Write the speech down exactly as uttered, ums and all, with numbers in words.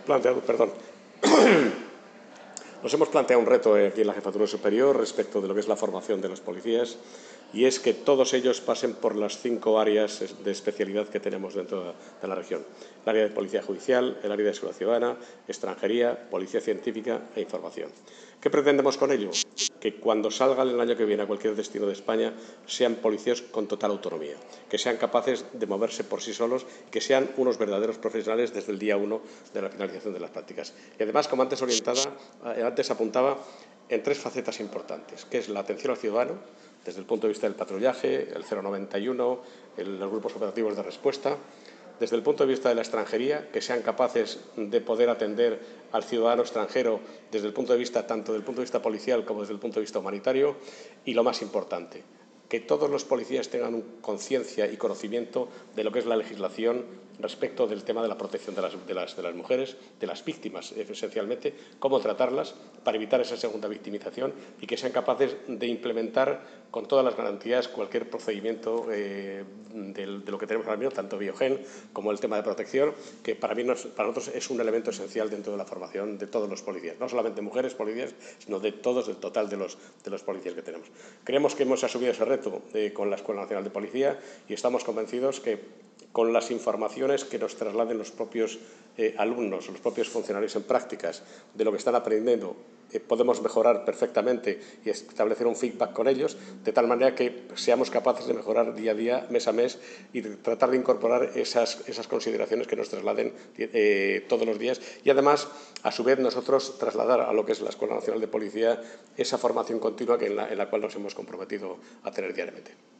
planteado, perdón, nos hemos planteado un reto aquí en la Jefatura Superior respecto de lo que es la formación de los policías, y es que todos ellos pasen por las cinco áreas de especialidad que tenemos dentro de la región. El área de policía judicial, el área de seguridad ciudadana, extranjería, policía científica e información. ¿Qué pretendemos con ello? Que cuando salgan el año que viene a cualquier destino de España sean policías con total autonomía, que sean capaces de moverse por sí solos, que sean unos verdaderos profesionales desde el día uno de la finalización de las prácticas. Y además, como antes orientada, antes apuntaba, en tres facetas importantes, que es la atención al ciudadano, desde el punto de vista del patrullaje, el cero noventa y uno, el, los grupos operativos de respuesta; desde el punto de vista de la extranjería, que sean capaces de poder atender al ciudadano extranjero desde el punto de vista, tanto del punto de vista policial como desde el punto de vista humanitario; y lo más importante, que todos los policías tengan conciencia y conocimiento de lo que es la legislación respecto del tema de la protección de las, de, las, de las mujeres, de las víctimas esencialmente, cómo tratarlas para evitar esa segunda victimización, y que sean capaces de implementar con todas las garantías cualquier procedimiento eh, de, de lo que tenemos ahora mismo, tanto Biogen como el tema de protección, que para, mí nos, para nosotros es un elemento esencial dentro de la formación de todos los policías, no solamente mujeres policías, sino de todos, del total de los, de los policías que tenemos. Creemos que hemos asumido ese reto eh, con la Escuela Nacional de Policía, y estamos convencidos que con las informaciones que nos trasladen los propios eh, alumnos, los propios funcionarios en prácticas de lo que están aprendiendo, eh, podemos mejorar perfectamente y establecer un feedback con ellos, de tal manera que seamos capaces de mejorar día a día, mes a mes, y de tratar de incorporar esas, esas consideraciones que nos trasladen eh, todos los días, y además, a su vez, nosotros trasladar a lo que es la Escuela Nacional de Policía esa formación continua que en, la, en la cual nos hemos comprometido a tener diariamente.